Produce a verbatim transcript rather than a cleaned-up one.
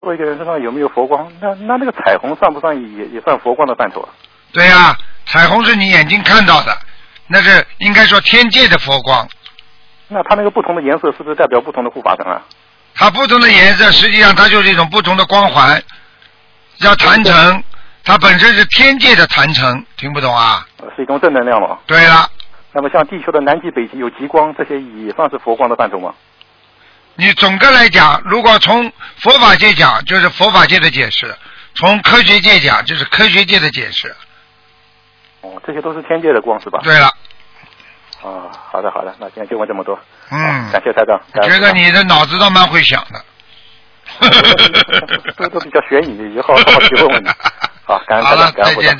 做一个人身上有没有佛光？那那那个彩虹算不算也也算佛光的范畴啊？ 对呀、啊，彩虹是你眼睛看到的，那是应该说天界的佛光。 那它那个不同的颜色是不是代表不同的护法神啊？ 它不同的颜色，实际上它就是一种不同的光环，叫坛城，它本身是天界的坛城，听不懂啊？ 是一种正能量嘛？ 对了。 那么像地球的南极、北极有极光，这些也算是佛光的范畴吗？ 你总的来讲，如果从佛法界讲，就是佛法界的解释；从科学界讲，就是科学界的解释。 哦，这些都是天界的光是吧？ 对了。 啊，好的好的，那今天就问这么多。 嗯， 感谢台长。 觉得你的脑子倒蛮会想的。 都都比较悬疑，以后好好提问问你。好，感恩台长，感恩台长。